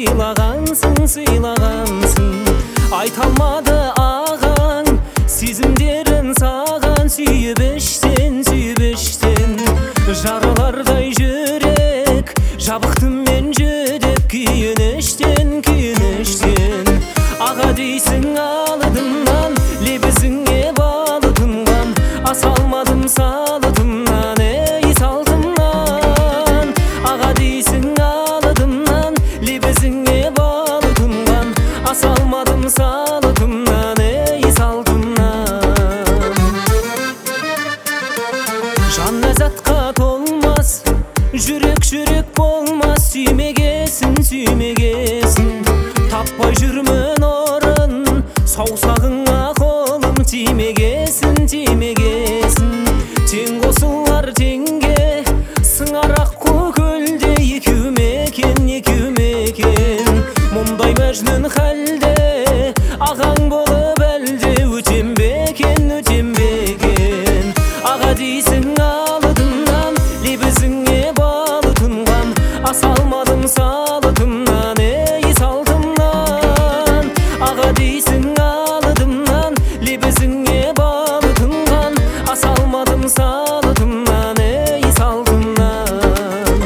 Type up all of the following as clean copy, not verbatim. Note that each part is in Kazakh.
сыйлағансың айта алмады ағаң сезімдерін саған сүйіп іштен жаралардай жүрек жабықтым мен жүдеп күйініштен аға дейсің алдымнан лебізіңе балы тұнған аса алмадым салытымнан ей салтымнан аға дейсің алдымнан лебізіңе балы тұнған аса алмадым салытымнан ей салтымнан жан ләззатқа толмас жүрек болмас сүймегесін таппай жүрмін орын саусағыңа қолым тимегесін тең қосылар теңге сыңарақ көлде екеу мекен мұндай мәжнүн халде ағаң болып әлде өтем бекен аға дейсің алдымнан лебізіңе балы тұнған аса алмадым салытымнан ей салтымнан аға дейсің алдымнан лебізіңе балы тұнған аса алмадым салытымнан ей салтымнан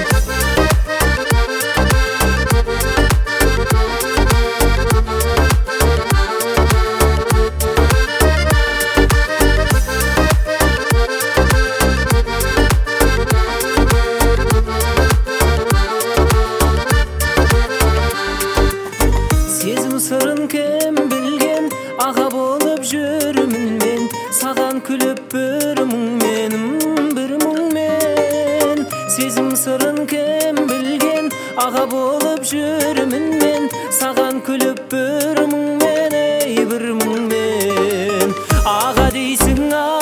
сезім сырын кім білген аға болып жүрмін мен саған күліп бір мұңмен сезім сырын кім білген аға болып жүрмін мен саған күліп бір мұңмен аға дейсің